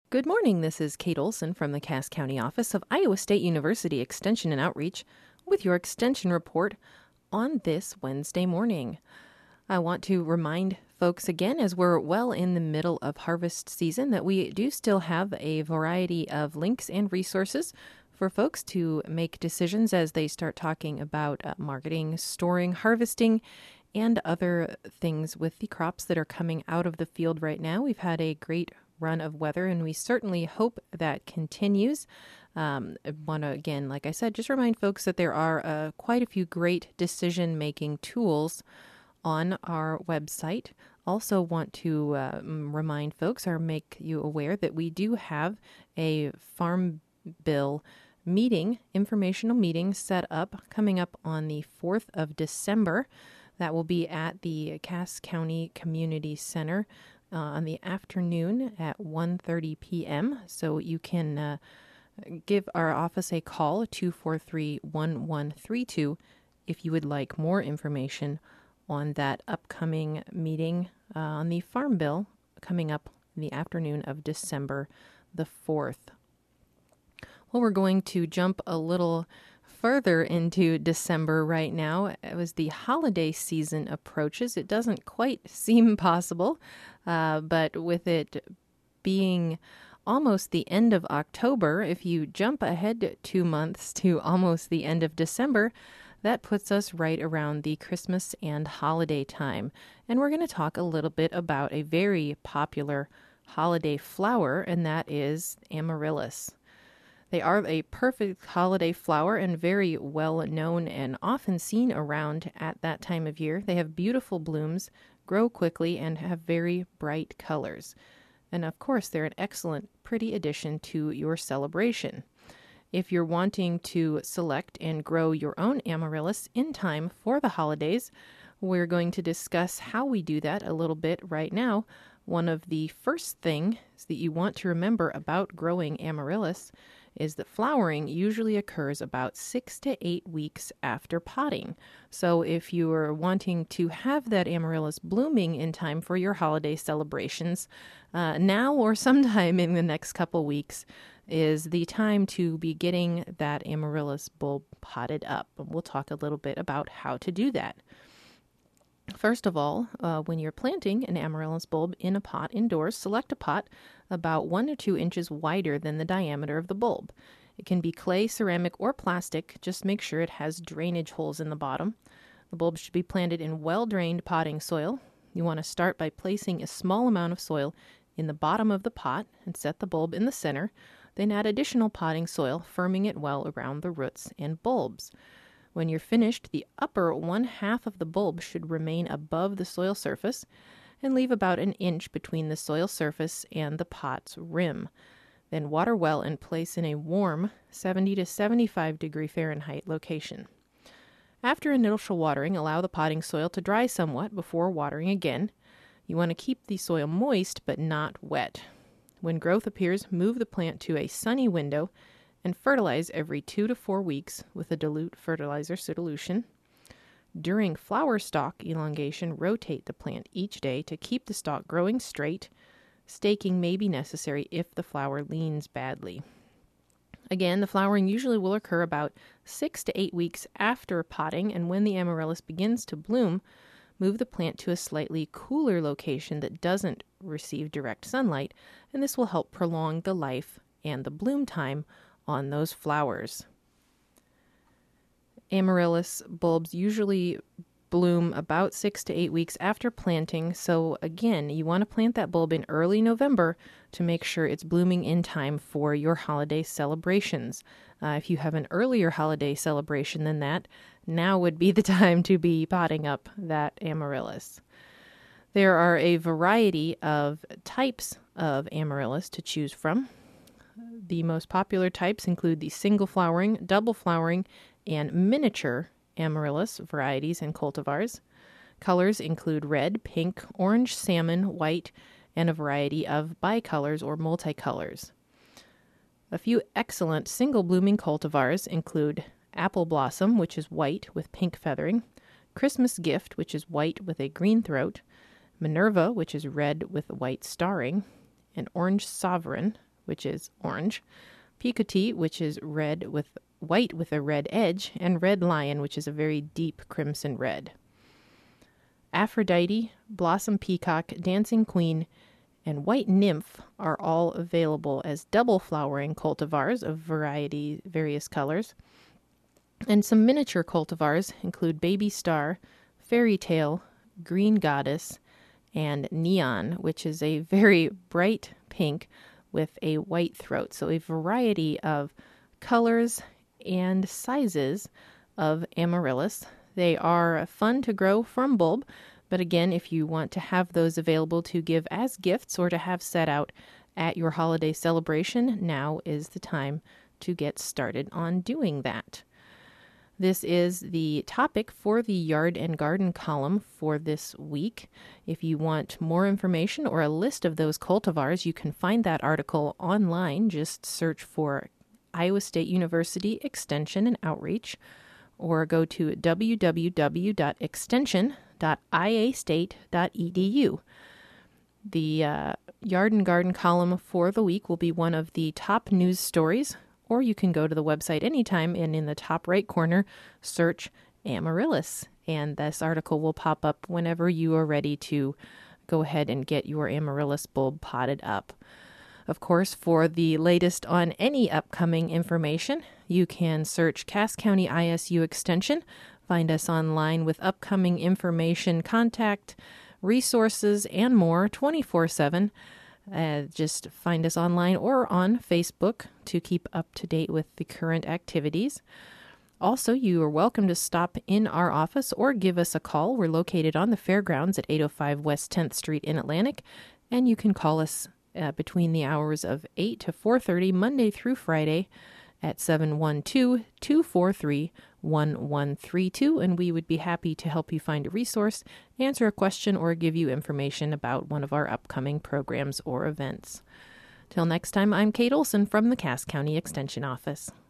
Good morning. This is Kate Olson from the Cass County office of Iowa State University Extension and Outreach with your Extension report on this Wednesday morning. I want to remind folks again, as we're well in the middle of harvest season, that we do still have a variety of links and resources for folks to make decisions as they start talking about marketing, storing, harvesting, and other things with the crops that are coming out of the field right now. We've had a great run of weather, and we certainly hope that continues. I want to, again, like I said, just remind folks that there are quite a few great decision-making tools on our website. Also want to remind folks or make you aware that we do have a Farm Bill informational meeting set up coming up on the 4th of December. That will be at the Cass County Community Center on the afternoon at 1:30 p.m. So you can give our office a call, 243-1132, if you would like more information on that upcoming meeting on the Farm Bill coming up in the afternoon of December the 4th. Well, we're going to jump a little further into December right now. As the holiday season approaches, it doesn't quite seem possible, but with it being almost the end of October, if you jump ahead 2 months to almost the end of December, that puts us right around the Christmas and holiday time. And we're going to talk a little bit about a very popular holiday flower, and that is amaryllis. They are a perfect holiday flower and very well known and often seen around at that time of year. They have beautiful blooms, grow quickly, and have very bright colors. And of course, they're an excellent, pretty addition to your celebration. If you're wanting to select and grow your own amaryllis in time for the holidays, we're going to discuss how we do that a little bit right now. One of the first things that you want to remember about growing amaryllis is that flowering usually occurs about 6 to 8 weeks after potting. So if you are wanting to have that amaryllis blooming in time for your holiday celebrations, now or sometime in the next couple weeks is the time to be getting that amaryllis bulb potted up. And we'll talk a little bit about how to do that. First of all, when you're planting an amaryllis bulb in a pot indoors, select a pot about 1 to 2 inches wider than the diameter of the bulb. It can be clay, ceramic, or plastic. Just make sure it has drainage holes in the bottom. The bulb should be planted in well-drained potting soil. You want to start by placing a small amount of soil in the bottom of the pot and set the bulb in the center. Then add additional potting soil, firming it well around the roots and bulbs. When you're finished, the upper 1/2 of the bulb should remain above the soil surface and leave about 1 inch between the soil surface and the pot's rim. Then water well and place in a warm 70 to 75 degree Fahrenheit location. After initial watering, allow the potting soil to dry somewhat before watering again. You want to keep the soil moist but not wet. When growth appears, move the plant to a sunny window and fertilize every 2 to 4 weeks with a dilute fertilizer solution. During flower stalk elongation, rotate the plant each day to keep the stalk growing straight. Staking may be necessary if the flower leans badly. Again, the flowering usually will occur about 6 to 8 weeks after potting, and when the amaryllis begins to bloom, move the plant to a slightly cooler location that doesn't receive direct sunlight, and this will help prolong the life and the bloom time on those flowers. Amaryllis bulbs usually bloom about 6 to 8 weeks after planting, so again, you want to plant that bulb in early November to make sure it's blooming in time for your holiday celebrations. If you have an earlier holiday celebration than that, now would be the time to be potting up that amaryllis. There are a variety of types of amaryllis to choose from. The most popular types include the single flowering, double flowering, and miniature amaryllis varieties and cultivars. Colors include red, pink, orange, salmon, white, and a variety of bicolors or multicolors. A few excellent single blooming cultivars include Apple Blossom, which is white with pink feathering, Christmas Gift, which is white with a green throat, Minerva, which is red with white starring, and Orange Sovereign, which is orange, Picotee, which is white with a red edge, and Red Lion, which is a very deep crimson red. Aphrodite, Blossom Peacock, Dancing Queen, and White Nymph are all available as double flowering cultivars of various colors. And some miniature cultivars include Baby Star, Fairy Tale, Green Goddess, and Neon, which is a very bright pink with a white throat. So a variety of colors and sizes of amaryllis. They are fun to grow from bulb, but again, if you want to have those available to give as gifts or to have set out at your holiday celebration, now is the time to get started on doing that. This is the topic for the Yard and Garden column for this week. If you want more information or a list of those cultivars, you can find that article online. Just search for Iowa State University Extension and Outreach, or go to www.extension.iastate.edu. The Yard and Garden column for the week will be one of the top news stories, or you can go to the website anytime and in the top right corner, search Amaryllis. And this article will pop up whenever you are ready to go ahead and get your Amaryllis bulb potted up. Of course, for the latest on any upcoming information, you can search Cass County ISU Extension, find us online with upcoming information, contact, resources, and more 24/7. Just find us online or on Facebook to keep up to date with the current activities. Also, you are welcome to stop in our office or give us a call. We're located on the fairgrounds at 805 West 10th Street in Atlantic, and you can call us between the hours of 8 to 4:30 Monday through Friday at 712-243-1132, and we would be happy to help you find a resource, answer a question, or give you information about one of our upcoming programs or events. Till next time, I'm Kate Olson from the Cass County Extension Office.